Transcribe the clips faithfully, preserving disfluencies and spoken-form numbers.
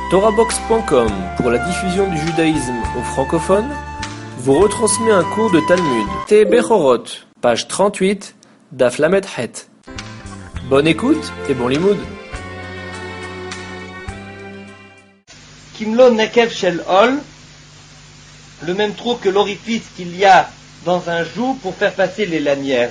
Torahbox point com, pour la diffusion du judaïsme aux francophones, vous retransmet un cours de Talmud. Té Bechorot, page trente-huit, Daf Lamed Het. Bonne écoute et bon limoud. Kimlo Nekev Shel Ol, le même trou que l'orifice qu'il y a dans un joug pour faire passer les lanières.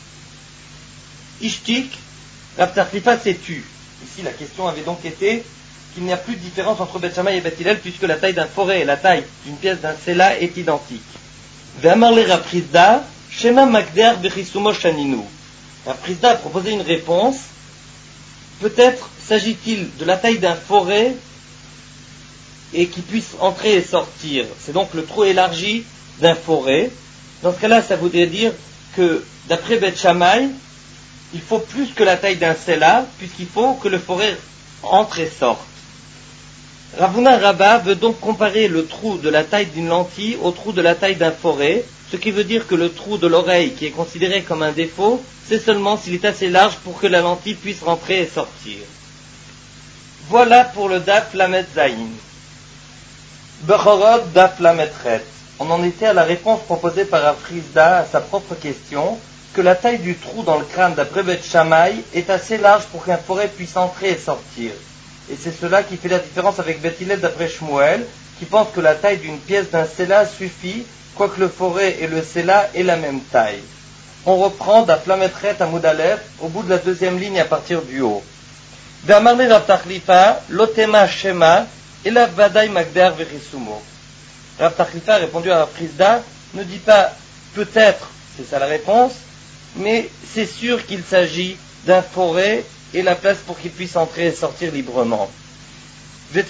Ishtik, Rav Tarklifa s'est tu. Ici, la question avait donc été qu'il n'y a plus de différence entre Beth Shammai et Beth Hillel puisque la taille d'un forêt et la taille d'une pièce d'un sela est identique. Ve'amar le Rav Chizda, Shema Magder Bechisumo Shaninu. Rav Chizda a proposé une réponse. Peut-être s'agit-il de la taille d'un forêt et qui puisse entrer et sortir. C'est donc le trou élargi d'un forêt. Dans ce cas-là, ça voudrait dire que, d'après Beth Shammai, il faut plus que la taille d'un sela, puisqu'il faut que le forêt entre et sorte. Rav Huna Rabba veut donc comparer le trou de la taille d'une lentille au trou de la taille d'un forêt, ce qui veut dire que le trou de l'oreille, qui est considéré comme un défaut, c'est seulement s'il est assez large pour que la lentille puisse rentrer et sortir. Voilà pour le Daf Lamed Zayin. Bechorot Daf Lamed Het. On en était à la réponse proposée par Rav Chizda à sa propre question, que la taille du trou dans le crâne d'après Beth Shammai est assez large pour qu'un forêt puisse entrer et sortir. Et c'est cela qui fait la différence avec Beth Hillel d'après Shmuel, qui pense que la taille d'une pièce d'un sela suffit, quoique le forêt et le sela aient la même taille. On reprend Daf Lamed Het Amud Aleph, au bout de la deuxième ligne à partir du haut. Ve'amar le Rav Tarklifa, lotema shema, elav vadai magder vechisumo. Rav Tarklifa a répondu à Rav Chizda, ne dit pas peut-être, c'est ça la réponse, mais c'est sûr qu'il s'agit d'un forêt et la place pour qu'il puisse entrer et sortir librement. Et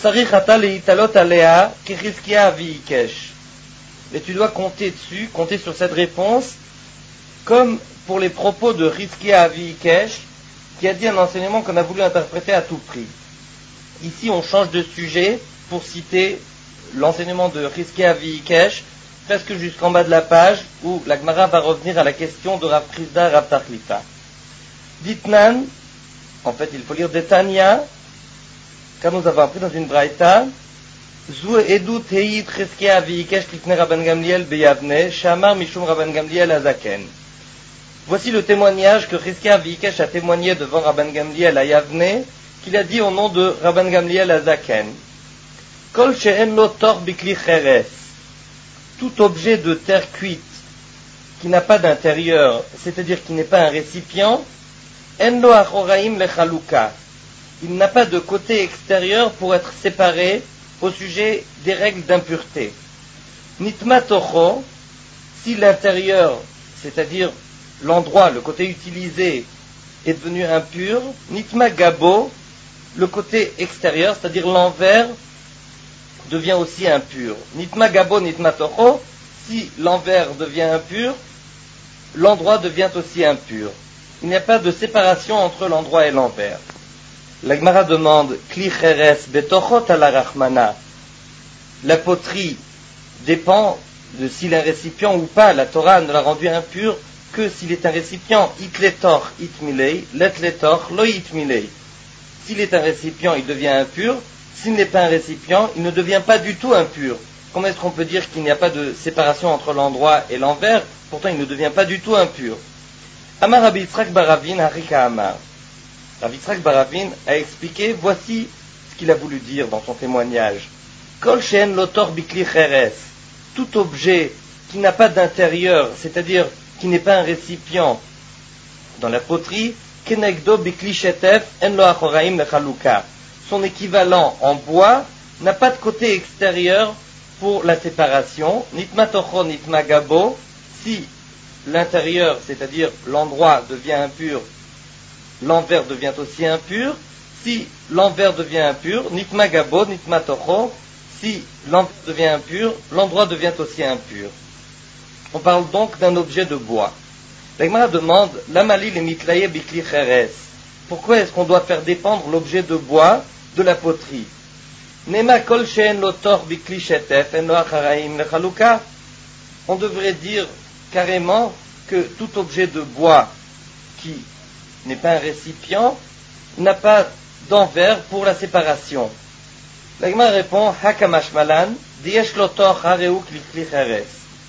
tu dois compter dessus, compter sur cette réponse, comme pour les propos de Rizkia Avi Ikesh, qui a dit un enseignement qu'on a voulu interpréter à tout prix. Ici, on change de sujet pour citer l'enseignement de Rizkia Avi Ikesh, presque jusqu'en bas de la page, où la Gemara va revenir à la question de Rav Chizda et Rav Tarklifa. Ditnan, en fait il faut lire Detania, car nous avons appris dans une braïta, Zu edut heit Rizkia Avi Ikesh lifnei Rabban Gamliel beyavne, shamar mishum Rabban Gamliel azaken. Voici le témoignage que Rizkia Avi Ikesh a témoigné devant Rabban Gamliel à Yavne, qu'il a dit au nom de Rabban Gamliel azaken. Kol she'en lo tor bikli cheres. Tout objet de terre cuite qui n'a pas d'intérieur, c'est-à-dire qui n'est pas un récipient, en lo achoraim lechaluka. Il n'a pas de côté extérieur pour être séparé au sujet des règles d'impureté. Nitma tocho, si l'intérieur, c'est-à-dire l'endroit, le côté utilisé, est devenu impur, nitma gabo, le côté extérieur, c'est-à-dire l'envers, devient aussi impur. Nitma gabo nitma tocho, si l'envers devient impur, l'endroit devient aussi impur. Il n'y a pas de séparation entre l'endroit et l'envers. La Gemara demande, Kli cheres betochot ala rachmana. La poterie dépend de s'il est un récipient ou pas. La Torah ne l'a rendu impur que s'il est un récipient. Itletor itmilei, letletor lo itmilei. S'il est un récipient, il devient impur. S'il n'est pas un récipient, il ne devient pas du tout impur. Comment est-ce qu'on peut dire qu'il n'y a pas de séparation entre l'endroit et l'envers? Pourtant, il ne devient pas du tout impur. Amar Rabbi Yitzhak Baravin Harika Amar. Rabbi Yitzhak Baravin a expliqué, voici ce qu'il a voulu dire dans son témoignage. Kol she'en lotor bikli cheres. Tout objet qui n'a pas d'intérieur, c'est-à-dire qui n'est pas un récipient dans la poterie, kenegdo bikli shetef en lo achoraim lechaluka. Son équivalent en bois n'a pas de côté extérieur pour la séparation. Nitma tocho nitma gabo. Si l'intérieur, c'est-à-dire l'endroit, devient impur, l'envers devient aussi impur. Si l'envers devient impur, nitma gabo nitma tocho. Si l'envers devient impur, l'endroit devient aussi impur. On parle donc d'un objet de bois. La Gemara demande, Lamali le mitlaye bikli cheres. Pourquoi est-ce qu'on doit faire dépendre l'objet de bois de la poterie? Nema kol she'en lo tor bikli shetef en lo acharaim lechaluka. On devrait dire carrément que tout objet de bois qui n'est pas un récipient n'a pas d'envers pour la séparation. La Gemara répond, Hakamashmalan, Diesh lotor hareu kli cheres.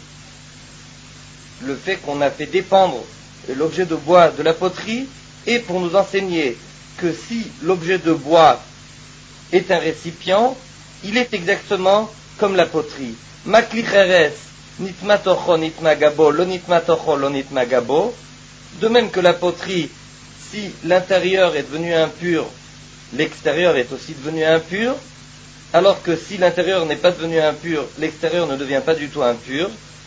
Le fait qu'on a fait dépendre l'objet de bois de la poterie est pour nous enseigner que si l'objet de bois est un récipient, il est exactement comme la poterie. Makli cheres, nitma tocho nitma gabo, lo nitma tocho lo nitma gabo. De même que la poterie, si l'intérieur est devenu impur, l'extérieur est aussi devenu impur, alors que si l'intérieur n'est pas devenu impur, l'extérieur ne devient pas du tout impur.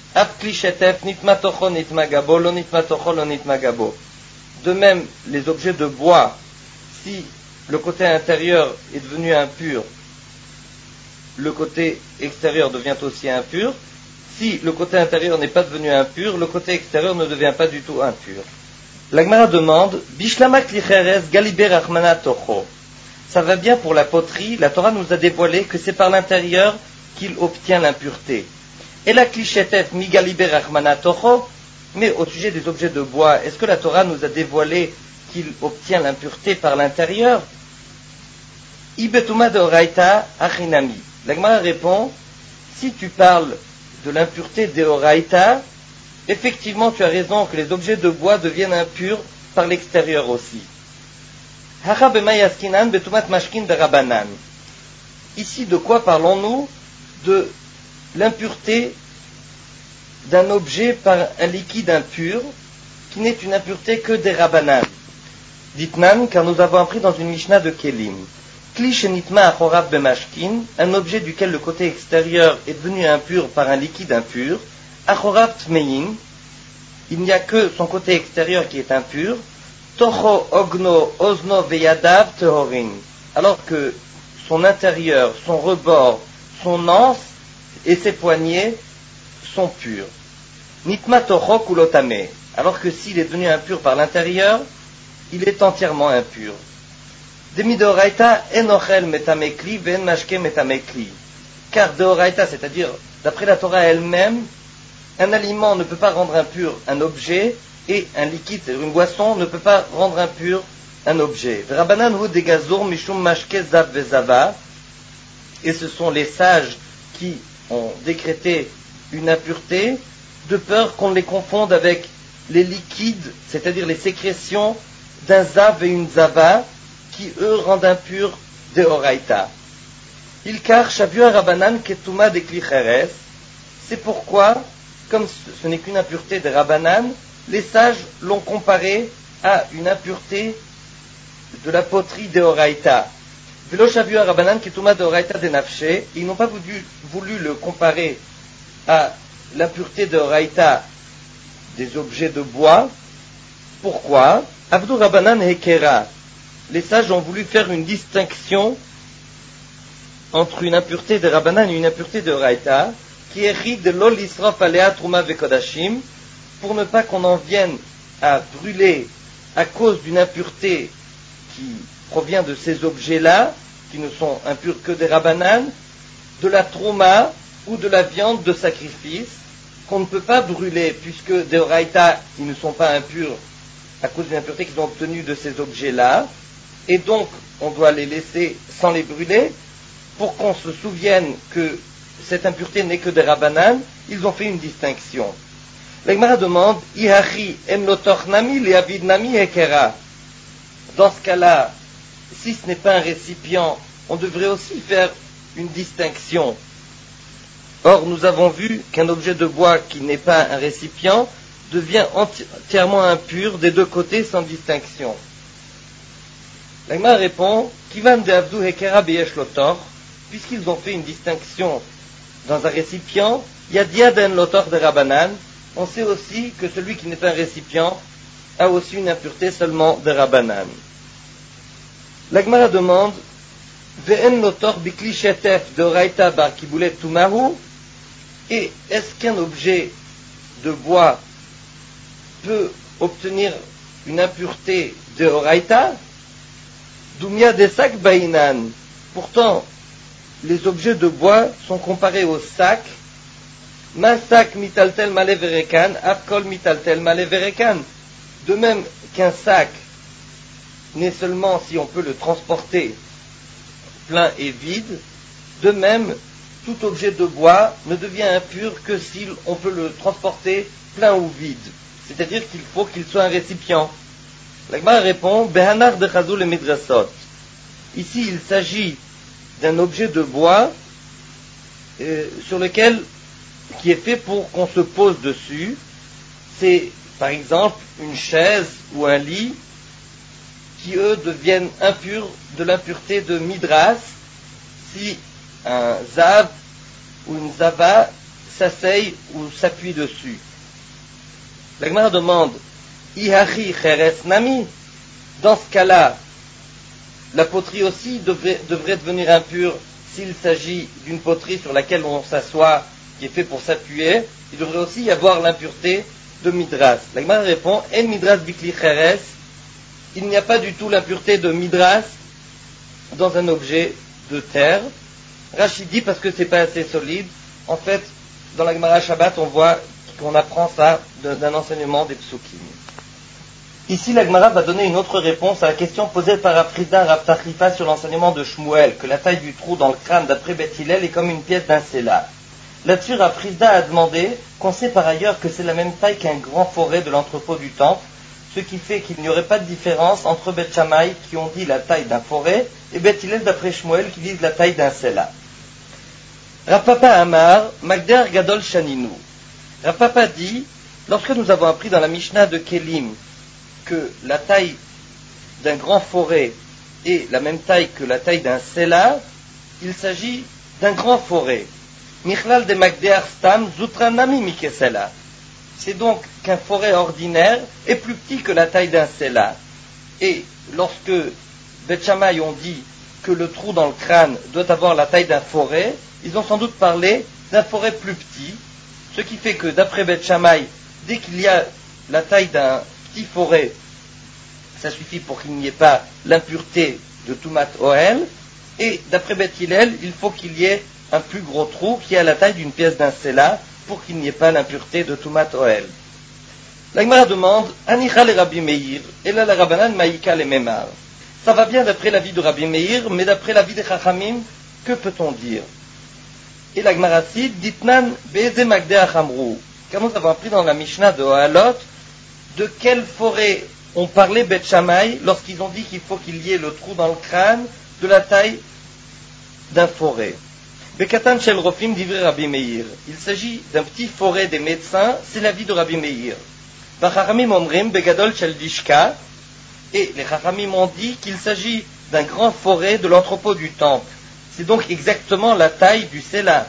De même, les objets de bois, si le côté intérieur est devenu impur, le côté extérieur devient aussi impur. Si le côté intérieur n'est pas devenu impur, le côté extérieur ne devient pas du tout impur. La Gemara demande, Bishlama klicheres galiber achmana tocho. Ça va bien pour la poterie, la Torah nous a dévoilé que c'est par l'intérieur qu'il obtient l'impureté. Et la clichetef migaliber achmana tocho, mais au sujet des objets de bois, est-ce que la Torah nous a dévoilé qu'il obtient l'impureté par l'intérieur? Ibetuma de oraita achinami. La Gemara répond, si tu parles de l'impureté de oraita, effectivement tu as raison que les objets de bois deviennent impurs par l'extérieur aussi. Ici, de quoi parlons-nous? De l'impureté d'un objet par un liquide impur, qui n'est une impureté que des rabanan. Ditnan, car nous avons appris dans une Mishnah de Kelim. Kli shenitma achorav bemashkin, un objet duquel le côté extérieur est devenu impur par un liquide impur. Achorav tmein, il n'y a que son côté extérieur qui est impur. Tocho ogno ozno veyadav tehorin, alors que son intérieur, son rebord, son anse et ses poignets sont purs. Nitma tocho kulotame, alors que s'il est devenu impur par l'intérieur, il est entièrement impur. Demi deoraita enochel metamekli ven mashke metamekli, car deoraita, c'est-à-dire d'après la Torah elle-même, un aliment ne peut pas rendre impur un objet, et un liquide, c'est-à-dire une boisson, ne peut pas rendre impur un objet. Et ce sont les sages qui ont décrété une impureté, de peur qu'on les confonde avec les liquides, c'est-à-dire les sécrétions d'un zav et une zava, qui eux rendent impurs des oraita. Ilkar shavua rabanan ketuma de klicheres. C'est pourquoi, comme ce n'est qu'une impureté des rabanan, les sages l'ont comparé à une impureté de la poterie d'Eoraita. Velo shavua rabanan ketuma d'Eoraita de nafshe. Ils n'ont pas voulu, voulu le comparer à l'impureté d'Eoraita des objets de bois. Pourquoi? Avdu rabanan hekera. Les sages ont voulu faire une distinction entre une impureté de rabanan et une impureté d'Eoraita, qui est ri de l'ol israf alea truma vekodashim, pour ne pas qu'on en vienne à brûler à cause d'une impureté qui provient de ces objets-là, qui ne sont impurs que des rabanan, de la trouma ou de la viande de sacrifice, qu'on ne peut pas brûler, puisque des oraita, ils ne sont pas impurs à cause d'une impureté qu'ils ont obtenue de ces objets-là, et donc on doit les laisser sans les brûler, pour qu'on se souvienne que cette impureté n'est que des rabanan. Ils ont fait une distinction. La Gemara demande, Ihachi emlotor nami leavid nami hekera. Dans ce cas-là, si ce n'est pas un récipient, on devrait aussi faire une distinction. Or, nous avons vu qu'un objet de bois qui n'est pas un récipient devient entièrement impur des deux côtés sans distinction. La Gemara répond, Kivan de avdu hekera beyesh lotor, puisqu'ils ont fait une distinction dans un récipient, yadia den lotor de rabanan. On sait aussi que celui qui n'est pas un récipient a aussi une impureté seulement de rabanan. La Gemara demande, Ve'en lotor bikli shetef de raita bar kiboulet tumahu, et est-ce qu'un objet de bois peut obtenir une impureté de oraita? Dumia desak bainan. Pourtant, les objets de bois sont comparés aux sacs. Masak mitaltel maleverekan, afkol mitaltel maleverekan. De même qu'un sac n'est seulement si on peut le transporter plein et vide, De même, tout objet de bois ne devient impur que si on peut le transporter plein ou vide. C'est-à-dire qu'il faut qu'il soit un récipient. La Gemara répond, Behanar de Chazul et Midrasot. Ici, il s'agit d'un objet de bois euh, sur lequel, qui est fait pour qu'on se pose dessus. C'est, par exemple, une chaise ou un lit qui, eux, deviennent impurs de l'impureté de Midras si un zav ou une zava s'asseye ou s'appuie dessus. La Gemara demande, Ihachi cheres nami. Dans ce cas-là, la poterie aussi devrait, devrait devenir impure s'il s'agit d'une poterie sur laquelle on s'assoit, qui est fait pour s'appuyer. Il devrait aussi y avoir l'impureté de Midras. La Gemara répond, En Midras bikli cheres. Il n'y a pas du tout l'impureté de Midras dans un objet de terre. Rachid dit parce que c'est pas assez solide. En fait, dans la Gemara Shabbat, on voit qu'on apprend ça d'un enseignement des psukim. Ici, la Gemara va donner une autre réponse à la question posée par Afrida Rav Tachlifa sur l'enseignement de Shmuel, que la taille du trou dans le crâne d'après Beth Hillel est comme une pièce d'un séla. Là-dessus, Afrida a demandé qu'on sait par ailleurs que c'est la même taille qu'un grand forêt de l'entrepôt du temple, ce qui fait qu'il n'y aurait pas de différence entre Beth Shammai qui ont dit la taille d'un forêt et Beth Hillel d'après Shmuel qui disent la taille d'un séla. Rav Papa Amar, Magder Gadol Shaninu. Rav Papa dit, lorsque nous avons appris dans la Mishnah de Kelim que la taille d'un grand forêt est la même taille que la taille d'un séla, il s'agit d'un grand forêt. Michlal de Magder Stam Zutranami Mikesela. C'est donc qu'un forêt ordinaire est plus petit que la taille d'un séla. Et lorsque Beth Shammai ont dit que le trou dans le crâne doit avoir la taille d'un forêt, ils ont sans doute parlé d'un forêt plus petit, ce qui fait que d'après Beth Shammai, dès qu'il y a la taille d'un petit forêt, ça suffit pour qu'il n'y ait pas l'impureté de Tumat Ohel, et d'après Beth Hillel, il faut qu'il y ait un plus gros trou qui a la taille d'une pièce d'un séla pour qu'il n'y ait pas l'impureté de Tumat Ohel. La Gemara demande, Anicha le Rabbi Meir, et là la Rabbanan Maïka le Memar. Ça va bien d'après l'avis de Rabbi Meir, mais d'après l'avis des Chachamim, que peut-on dire? Et la Gemara cite, Ditnan Be'eze Magdeh Achamrou. Car nous avons appris dans la Mishnah de Ohalot, de quelle forêt ont parlé Beth Shammai lorsqu'ils ont dit qu'il faut qu'il y ait le trou dans le crâne de la taille d'un forêt. Bekatan Shel Rofim d'Ivri Rabbi Meir. Il s'agit d'un petit forêt des médecins, c'est l'avis de Rabbi Meir. Bachachamim Omrim Begadol Shel Dishka. Et les Chachamim ont dit qu'il s'agit d'un grand forêt de l'entrepôt du temple. C'est donc exactement la taille du séla.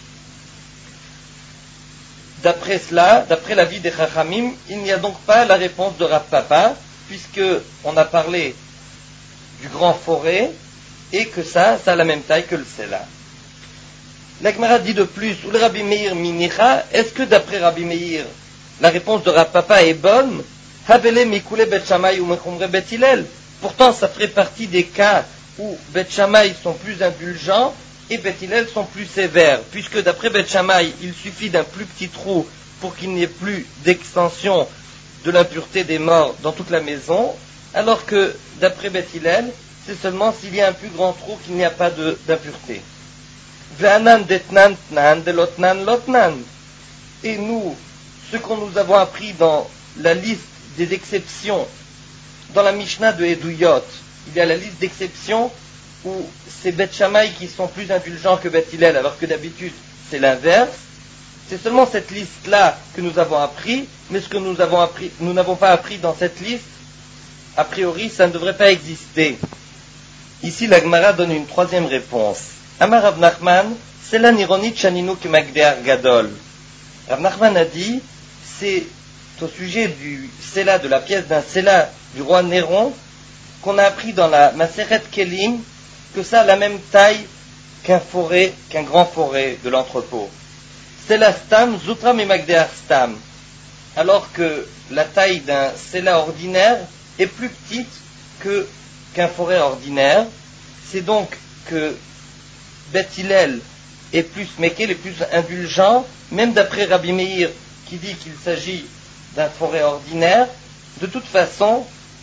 D'après cela, d'après l'avis des Chachamim, il n'y a donc pas la réponse de Rav Papa, puisque on a parlé du grand forêt, et que ça, ça a la même taille que le séla. La Gemara dit de plus, ou le Rabbi Meir minicha, est-ce que d'après Rabbi Meir, la réponse de Rav Papa est bonne? Havele mikule Bet Shammai ou mechumre Bet Hillel. Pourtant, ça ferait partie des cas où Beth Shammai sont plus indulgents et Beth Hillel sont plus sévères, puisque d'après Beth Shammai, il suffit d'un plus petit trou pour qu'il n'y ait plus d'extension de l'impureté des morts dans toute la maison, alors que d'après Beth Hillel, c'est seulement s'il y a un plus grand trou qu'il n'y a pas de, d'impureté. Ve'anan detnan tnan de lotnan lotnan. Et nous, ce qu'on nous avons appris dans la liste des exceptions, dans la Mishnah de Eduyot, il y a la liste d'exceptions où c'est Beth Shammai qui sont plus indulgents que Beth Hillel, alors que d'habitude c'est l'inverse. C'est seulement cette liste-là que nous avons appris, mais ce que nous avons appris, nous n'avons pas appris dans cette liste, a priori ça ne devrait pas exister. Ici la Gemara donne une troisième réponse. Amar Rav Nachman, c'est la nironit shaninu ki magdear gadol. Rav Nachman a dit, c'est au sujet du séla, de la pièce d'un séla du roi Néron, qu'on a appris dans la Maseret Kelim, que ça a la même taille qu'un forêt, qu'un grand forêt de l'entrepôt. Séla stam, zutram et magdear stam. Alors que la taille d'un séla ordinaire est plus petite que, qu'un forêt ordinaire. C'est donc que Beth Hillel est plus méquel, est plus indulgent, même d'après Rabbi Meir, qui dit qu'il s'agit d'un forêt ordinaire. De toute façon,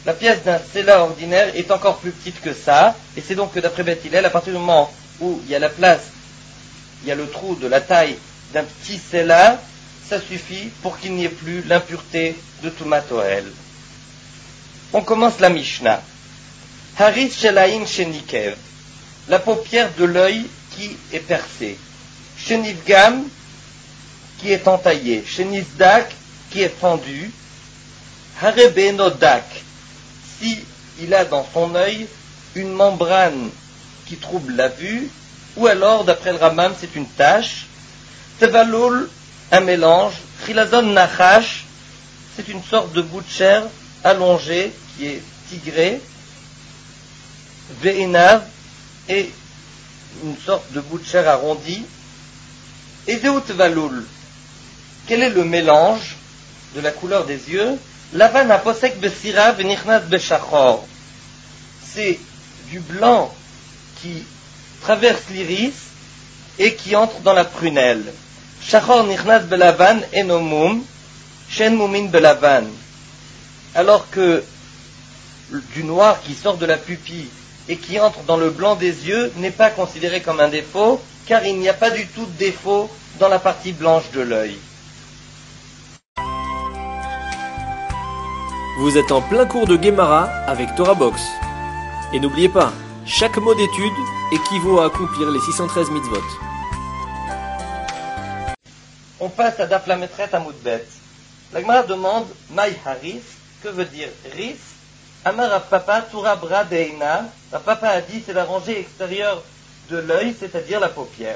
La pièce d'un Sela ordinaire est encore plus petite que ça, et c'est donc que d'après Beth Hillel, à partir du moment où il y a la place, il y a le trou de la taille d'un petit Sela, ça suffit pour qu'il n'y ait plus l'impureté de Tumat Ohel. On commence la Mishnah. Haris Shelaim Shenikev, la paupière de l'œil qui est percée. Shenivgam, qui est entaillée. Shenizdak, qui est fendu. Harebenodak, si il a dans son œil une membrane qui trouble la vue, ou alors, d'après le Rambam, c'est une tache. Tevalul, un mélange. Chilazon nachash, c'est une sorte de bout de chair allongé qui est tigré. Ve'inav, et une sorte de bout de chair arrondi. Et Tevalul, quel est le mélange de la couleur des yeux? Lavan aposek besira venichnat beshachor. C'est du blanc qui traverse l'iris et qui entre dans la prunelle. Shachor nichnas belavan enomum, shen mumin belavan. Alors que du noir qui sort de la pupille et qui entre dans le blanc des yeux n'est pas considéré comme un défaut, car il n'y a pas du tout de défaut dans la partie blanche de l'œil. Vous êtes en plein cours de Gemara avec Torah Box. Et n'oubliez pas, chaque mot d'étude équivaut à accomplir les six cent treize mitzvot. On passe à Daf Lametret Amud Bet. La Gemara demande Maï Haris, que veut dire Ris? Amar Rav Papa Tura Bra Deina. Rav Papa a dit c'est la rangée extérieure de l'œil, c'est-à-dire la paupière.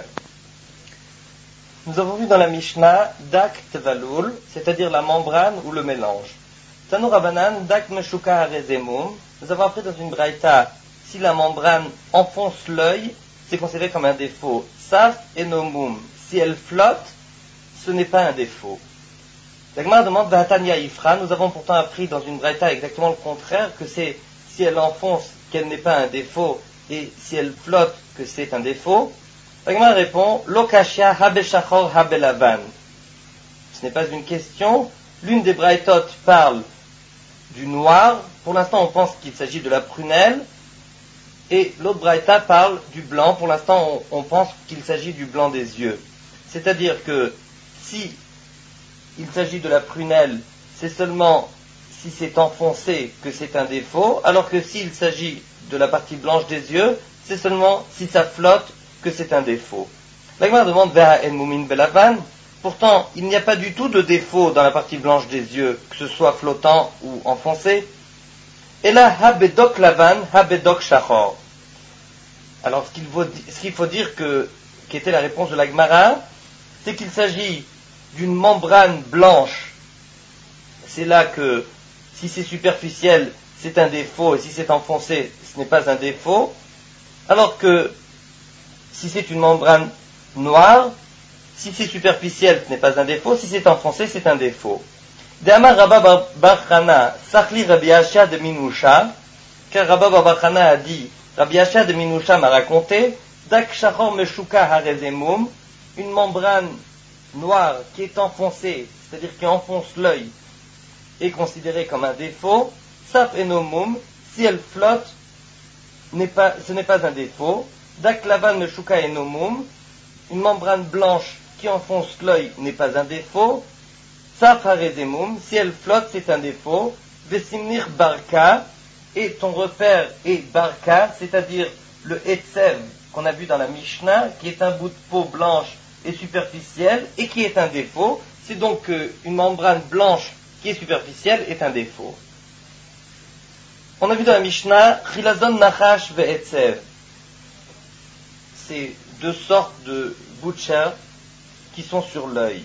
Nous avons vu dans la Mishnah Dak Tevalul, c'est-à-dire la membrane ou le mélange. Tanu Rabanan Dak Meshuka Harezemum. Nous avons appris dans une braïta, si la membrane enfonce l'œil, c'est considéré comme un défaut. Saf enomum, si elle flotte, ce n'est pas un défaut. La Gemara demande Vahatanya Ifra. Nous avons pourtant appris dans une braïta exactement le contraire, que c'est si elle enfonce qu'elle n'est pas un défaut, et si elle flotte que c'est un défaut. La Gemara répond Lokashia habeshachor habelavan. Ce n'est pas une question. L'une des braïtot parle du noir. Pour l'instant, on pense qu'il s'agit de la prunelle. Et l'autre braïta parle du blanc. Pour l'instant, on, on pense qu'il s'agit du blanc des yeux. C'est-à-dire que si il s'agit de la prunelle, c'est seulement si c'est enfoncé que c'est un défaut, alors que s'il s'agit de la partie blanche des yeux, c'est seulement si ça flotte que c'est un défaut. La Gemara demande Veha en mumin belavan. Pourtant, il n'y a pas du tout de défaut dans la partie blanche des yeux, que ce soit flottant ou enfoncé. Et là, habedok lavan, habedok shachor. Alors, ce qu'il faut, ce qu'il faut dire que, qui était la réponse de la Gemara, c'est qu'il s'agit d'une membrane blanche. C'est là que, si c'est superficiel, c'est un défaut, et si c'est enfoncé, ce n'est pas un défaut. Alors que, si c'est une membrane noire, si c'est superficiel, ce n'est pas un défaut. Si c'est enfoncé, c'est un défaut. De'amar Rabba bar Chana, Sachli Rabbi Asha de Minusha, car Rabba bar Chana a dit, Rabbi Asha de Minusha m'a raconté, Dak Shachor Meshuka Harezemum, une membrane noire qui est enfoncée, c'est-à-dire qui enfonce l'œil, est considérée comme un défaut. Saf enomum, si elle flotte, n'est pas, ce n'est pas un défaut. Dak Lavan Meshuka enomum, une membrane blanche qui enfonce l'œil n'est pas un défaut. Saf harezemum, si elle flotte, c'est un défaut. Vesimnir barka, et ton repère est barka, c'est-à-dire le etsev qu'on a vu dans la Mishnah, qui est un bout de peau blanche et superficielle, et qui est un défaut. C'est donc qu'une membrane blanche qui est superficielle est un défaut. On a vu dans la Mishnah, chilazon nachash ve'etsev. C'est deux sortes de bouts de chair qui sont sur l'œil.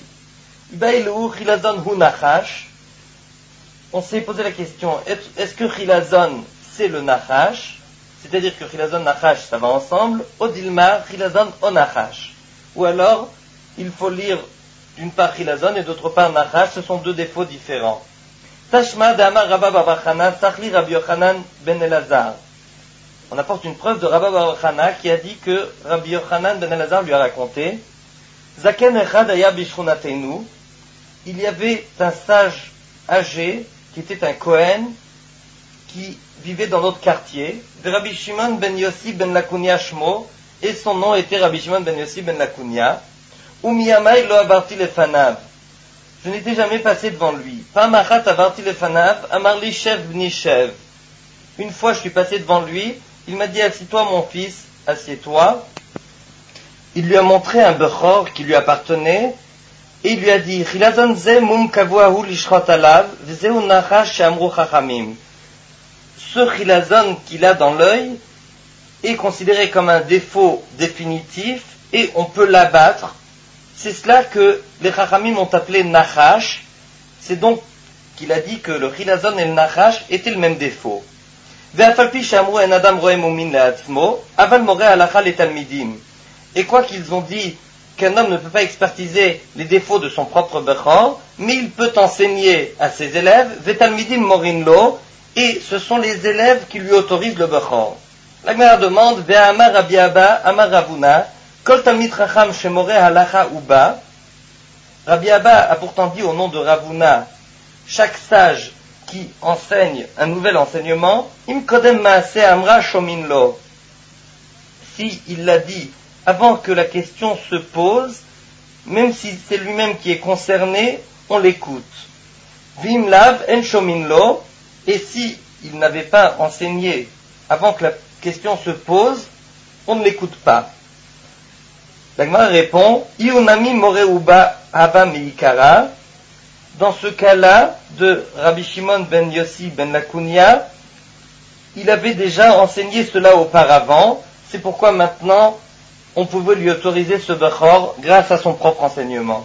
On s'est posé la question, est-ce que chilazon c'est le nachash? C'est-à-dire que chilazon nachash ça va ensemble, odilma chilazon o nachash. Ou alors, il faut lire d'une part chilazon et d'autre part nachash, ce sont deux défauts différents. Tashma d'Amar Rabba bar Chana, Sachli Rabbi Yochanan ben Elazar. On apporte une preuve de Rabba bar Chana qui a dit que Rabbi Yochanan ben Elazar lui a raconté Zaken echad aya bishchunatenu. Il y avait un sage âgé qui était un Kohen qui vivait dans notre quartier, de Rabbi Shimon ben Yossi ben Lakunia Shmo, et son nom était Rabbi Shimon ben Yossi ben Lakunia, ou miyamai lo avarti lefanav. Je n'étais jamais passé devant lui. Pamachat avarti lefanav, amarli shev bni shev. Une fois je suis passé devant lui, il m'a dit, assis-toi mon fils, assieds-toi. Il lui a montré un bechor qui lui appartenait, et il lui a dit, Chilazon ze mum kavuahu lishrot alav, vzeu nachash she'amru chachamim. Ce chilazon qu'il a dans l'œil est considéré comme un défaut définitif, et on peut l'abattre. C'est cela que les chachamim ont appelé nachash. C'est donc qu'il a dit que le chilazon et le nachash étaient le même défaut. Ve'afalpi she'amru en adam roe mumin le'atzmo, aval moreh halacha le'talmidim. Et quoi qu'ils ont dit qu'un homme ne peut pas expertiser les défauts de son propre bechor, mais il peut enseigner à ses élèves, ve'talmidim morin lo, et ce sont les élèves qui lui autorisent le bechor. La Gemara demande, ve'amar Rabbi Abba, amar Ravuna, kol talmid chacham shemoreh halacha uba. Rabbi Abba a pourtant dit au nom de Ravuna, chaque sage qui enseigne un nouvel enseignement, im kodem maase amra shomin lo. Si il l'a dit avant que la question se pose, même si c'est lui-même qui est concerné, on l'écoute. Vim lav en shomin lo, et si il n'avait pas enseigné avant que la question se pose, on ne l'écoute pas. La Gemara répond, Iunami moreuba hava meikara. Dans ce cas-là, de Rabbi Shimon ben Yossi ben Lakunia, il avait déjà enseigné cela auparavant, c'est pourquoi maintenant on pouvait lui autoriser ce bechor grâce à son propre enseignement.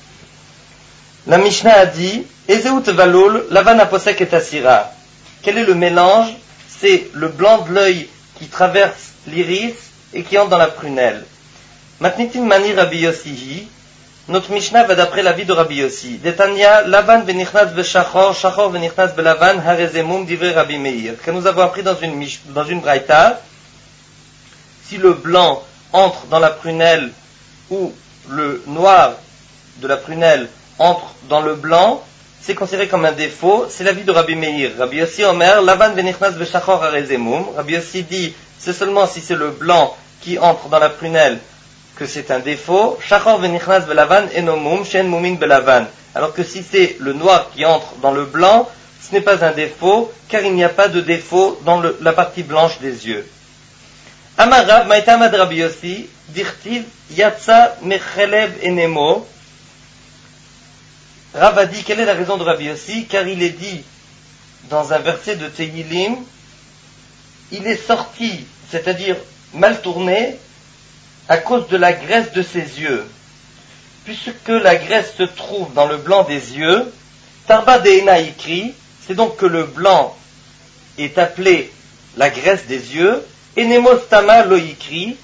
La Mishnah a dit, Ezeut valul, lavan aposek et asira. Quel est le mélange? C'est le blanc de l'œil qui traverse l'iris et qui entre dans la prunelle. Matnitim mani Rabbi Yossihi. Notre Mishnah va d'après l'avis de Rabbi Yossi. Detania, lavan venichnas beshachor, shachor venichnas belavan, harezemum divrei Rabbi Meir. Que nous avons appris dans une, dans une braïta, si le blanc entre dans la prunelle ou le noir de la prunelle entre dans le blanc, c'est considéré comme un défaut. C'est l'avis de Rabbi Meir. Rabbi Yossi Omer, lavan venichnas beshachor harezemum. Rabbi Yossi dit, c'est seulement si c'est le blanc qui entre dans la prunelle que c'est un défaut. Shachor venichnas belavan enomum shen mumin belavan. Alors que si c'est le noir qui entre dans le blanc, ce n'est pas un défaut, car il n'y a pas de défaut dans le, la partie blanche des yeux. Amar Rab, Maïtamad Rabbi Yossi, dirtiv yatsa mechelev enemo. Rav a dit, quelle est la raison de Rabbi Yossi? Car il est dit dans un verset de Tehillim, il est sorti, c'est-à-dire mal tourné, à cause de la graisse de ses yeux. Puisque la graisse se trouve dans le blanc des yeux, Tarba Deina écrit, c'est donc que le blanc est appelé la graisse des yeux, et Nemostama lo écrit,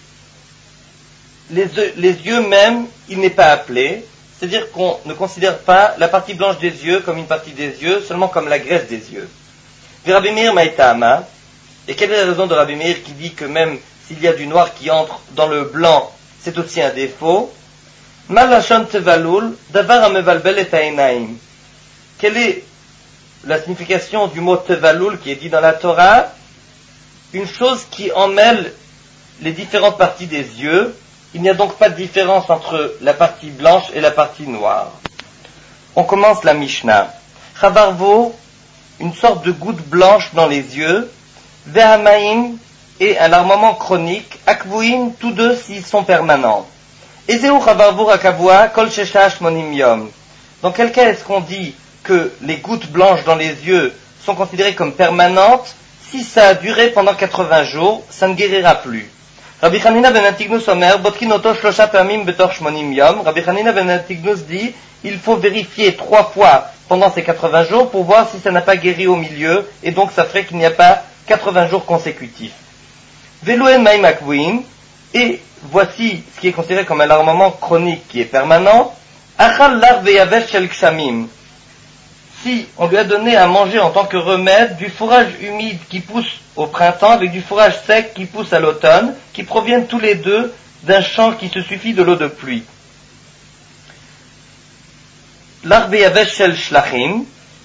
les, les yeux même, il n'est pas appelé, c'est-à-dire qu'on ne considère pas la partie blanche des yeux comme une partie des yeux, seulement comme la graisse des yeux. Rabbi Meir Maïtama, et quelle est la raison de Rabbi Meir qui dit que même s'il y a du noir qui entre dans le blanc, c'est aussi un défaut. Malachon tevalul, davar amevalbel et ainaim. Quelle est la signification du mot tevalul qui est dit dans la Torah? Une chose qui emmêle les différentes parties des yeux. Il n'y a donc pas de différence entre la partie blanche et la partie noire. On commence la Mishnah. Chavarvo, une sorte de goutte blanche dans les yeux. Vehamaim, et un armement chronique, akvuim, tous deux s'ils sont permanents. Ezeu chavarvu rakavua kol sheshash monim yom. Dans quel cas est-ce qu'on dit que les gouttes blanches dans les yeux sont considérées comme permanentes? Si ça a duré pendant quatre-vingts jours, ça ne guérira plus. Rabbi Hanina ben Antignus omer, botkin oto shlosha pamim betor shmonim yom. Rabbi Hanina ben Antignus dit, il faut vérifier trois fois pendant ces quatre-vingts jours pour voir si ça n'a pas guéri au milieu, et donc ça ferait qu'il n'y a pas quatre-vingts jours consécutifs. Velouen maim akvuim, et voici ce qui est considéré comme un armement chronique qui est permanent. Achal lar veyavesh shel kshamim. Si on lui a donné à manger en tant que remède du fourrage humide qui pousse au printemps avec du fourrage sec qui pousse à l'automne, qui proviennent tous les deux d'un champ qui se suffit de l'eau de pluie. Lar veyavesh shel shlachim,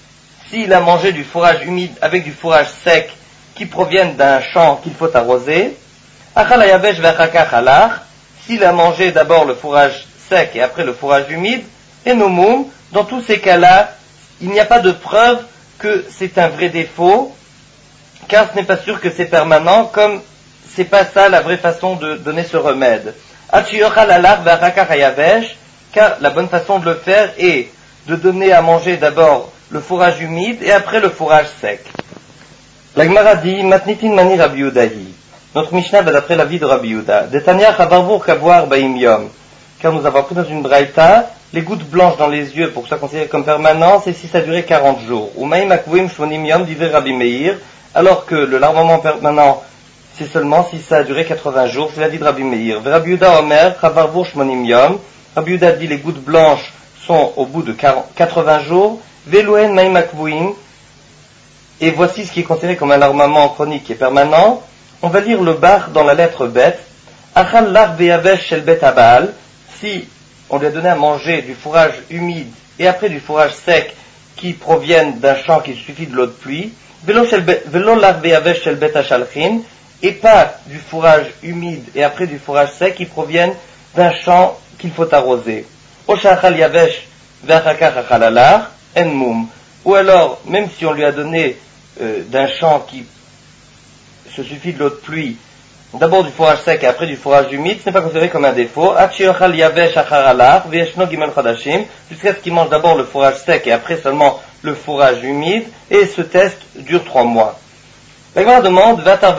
s'il a mangé du fourrage humide avec du fourrage sec qui proviennent d'un champ qu'il faut arroser, achal hayavesh ve'achakach halach, s'il a mangé d'abord le fourrage sec et après le fourrage humide, et nomum, dans tous ces cas-là, il n'y a pas de preuve que c'est un vrai défaut, car ce n'est pas sûr que c'est permanent, comme c'est pas ça la vraie façon de donner ce remède. Car la bonne façon de le faire est de donner à manger d'abord le fourrage humide et après le fourrage sec. La Gemara dit, Matnitin mani Rabbi Yehudahi. Notre Mishnah va d'après l'avis de Rabbi Yehuda. Detania chavarvur kavoir baim yom. Car nous avons pris dans une braïta les gouttes blanches dans les yeux pour que ça soit considéré comme permanent, c'est si ça durait quarante jours. Ou maim akvuim shvonim yom divrei Rabbi Meir, alors que le larmement permanent c'est seulement si ça a duré quatre-vingts jours, c'est l'avis de Rabbi Meir. Rabbi Yehuda Omer, chavarvur shmonim yom. Rabbi Yehuda dit les gouttes blanches sont au bout de quatre-vingts jours. Velouen maim akvuim. Et voici ce qui est considéré comme un larmement chronique et permanent. On va lire le bar dans la lettre bet. Achal lar ve'yavesh shel bet habal. Si on lui a donné à manger du fourrage humide et après du fourrage sec qui proviennent d'un champ qui suffit de l'eau de pluie, velo lar ve'yavesh shel bet hashalchin, et pas du fourrage humide et après du fourrage sec qui proviennent d'un champ qu'il faut arroser. O shachal yavesh ve'achakach achal alar en mum. Ou alors, même si on lui a donné euh, d'un champ qui se suffit de l'eau de pluie, d'abord du fourrage sec et après du fourrage humide, ce n'est pas considéré comme un défaut. Jusqu'à ce qu'il mange d'abord le fourrage sec et après seulement le fourrage humide, et ce test dure trois mois. La Gemara demande,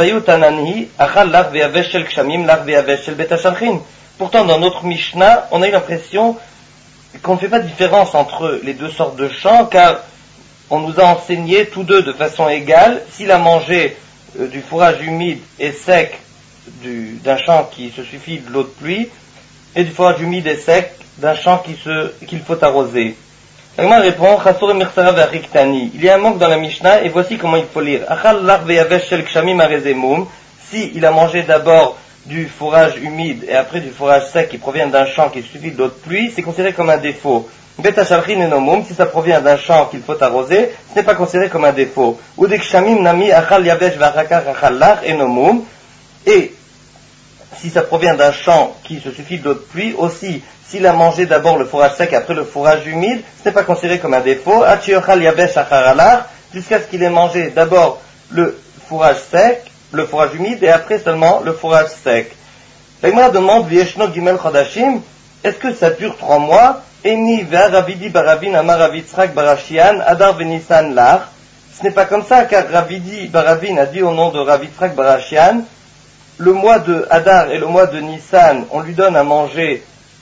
pourtant dans notre Mishnah, on a eu l'impression qu'on ne fait pas de différence entre les deux sortes de champs, car on nous a enseigné tous deux de façon égale, s'il a mangé euh, du fourrage humide et sec du, d'un champ qui se suffit de l'eau de pluie, et du fourrage humide et sec d'un champ qui se, qu'il faut arroser. La Gemara répond, il y a un manque dans la Mishnah, et voici comment il faut lire. Si il a mangé d'abord du fourrage humide et après du fourrage sec qui provient d'un champ qui suffit de l'eau de pluie, c'est considéré comme un défaut. Bet hashalchin et nomum, si ça provient d'un champ qu'il faut arroser, ce n'est pas considéré comme un défaut. Ou des kshamim nami achal yavesh v'achakach achal lach et nomum, et si ça provient d'un champ qui se suffit de l'eau de pluie, aussi, s'il a mangé d'abord le fourrage sec après le fourrage humide, ce n'est pas considéré comme un défaut. Achiochal yavesh achar alach, jusqu'à ce qu'il ait mangé d'abord le fourrage sec, le fourrage humide, et après seulement le fourrage sec. La Gemara demande, Vieshno gimel chodashim, est-ce que ça dure trois mois? Eni ve'ar Ravidi baravin amar Rav Yitzchak barashian adar venisan lach. Ce n'est pas comme ça, car Ravidi baravin a dit au nom de Rav Yitzchak barashian, le mois de Adar et le mois de Nissan, on lui donne à manger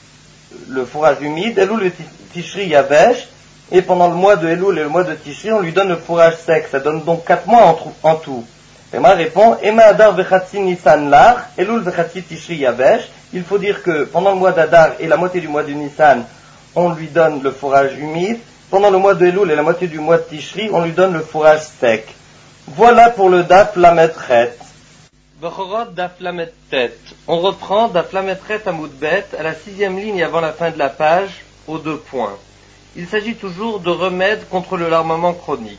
le fourrage humide, Elul le Tishri yavesh, et pendant le mois de Elul et le mois de Tishri, on lui donne le fourrage sec. Ça donne donc quatre mois en, en tout. Emma répond, Ema Adar vechatsi Nissan lach, Elul vechatsi Tishri yavesh. Il faut dire que pendant le mois d'Adar et la moitié du mois de Nissan, on lui donne le fourrage humide. Pendant le mois de Elul et la moitié du mois de Tishri, on lui donne le fourrage sec. Voilà pour le Daf Lametret. Bechorot Daf Lametret. On reprend Daf Lametret à Moudbet, à la sixième ligne avant la fin de la page, aux deux points. Il s'agit toujours de remèdes contre le larmement chronique.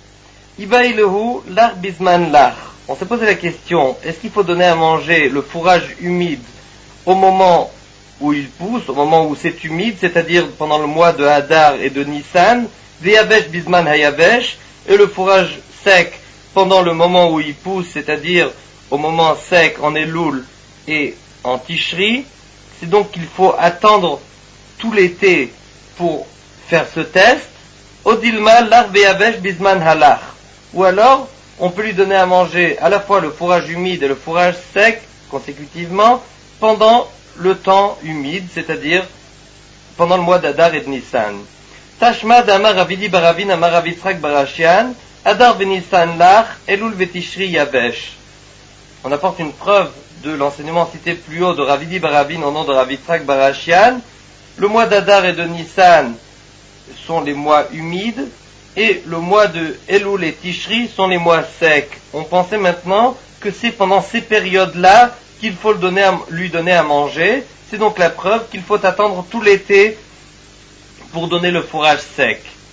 Ibaïlehu lar bisman lar. On s'est posé la question, est-ce qu'il faut donner à manger le fourrage humide au moment où il pousse, au moment où c'est humide, c'est-à-dire pendant le mois de Hadar et de Nissan, ve'yavesh bisman hayavesh, et le fourrage sec pendant le moment où il pousse, c'est-à-dire au moment sec en Elul et en Tishri. C'est donc qu'il faut attendre tout l'été pour faire ce test. Odilma lar ve'yavesh bisman halach. Ou alors, on peut lui donner à manger à la fois le fourrage humide et le fourrage sec consécutivement pendant le temps humide, c'est-à-dire pendant le mois d'Adar et de Nissan. Tashma d'Amar Ravidi Baravin Amar Rav Yitzchak barashian Adar venissan lach Elul vetishri yavesh. On apporte une preuve de l'enseignement cité plus haut de Ravidi Baravin au nom de Rav Yitzchak barashian. Le mois d'Adar et de Nissan sont les mois humides et le mois de Elul et Tishri sont les mois secs. On pensait maintenant que c'est pendant ces périodes-là qu'il faut le donner à, lui donner à manger. C'est donc la preuve qu'il faut attendre tout l'été pour donner le fourrage sec.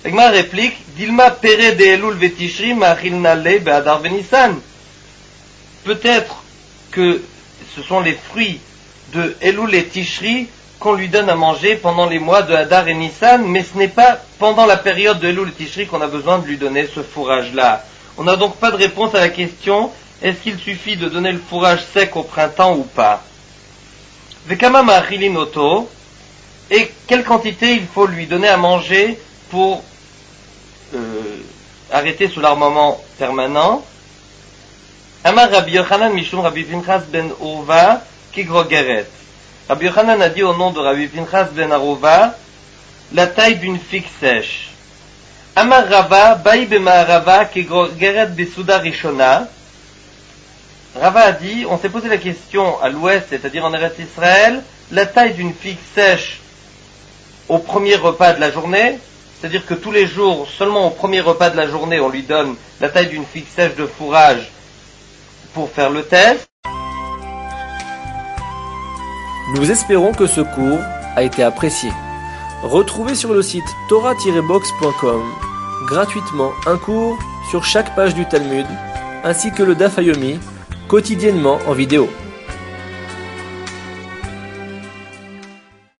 L'Agmara réplique, Dilma pere de Elul vetishri ma'achil nale be'adar venissan. Peut-être que ce sont les fruits de Elul et Tishri qu'on lui donne à manger pendant les mois de Hadar et Nissan, mais ce n'est pas pendant la période de Elul et Tishri qu'on a besoin de lui donner ce fourrage-là. On n'a donc pas de réponse à la question, est-ce qu'il suffit de donner le fourrage sec au printemps ou pas? Vekama ma'achilin oto, et quelle quantité il faut lui donner à manger pour euh, arrêter sous l'armement permanent? Amar Rabbi Yochanan Mishum Rabbi Pinchas ben Urva Kigrogeret. Rabbi Yochanan a dit au nom de Rabbi Pinchas ben Urva la taille d'une figue sèche. Amar Rava Baï b'Ma'arava Kigrogeret Besuda Rishona. Rava a dit, on s'est posé la question à l'ouest, c'est-à-dire en Eretz Israël, la taille d'une figue sèche au premier repas de la journée, c'est-à-dire que tous les jours, seulement au premier repas de la journée, on lui donne la taille d'une figue sèche de fourrage pour faire le test. Nous espérons que ce cours a été apprécié. Retrouvez sur le site torah tiret box point com gratuitement un cours sur chaque page du Talmud, ainsi que le Daf Yomi, quotidiennement en vidéo.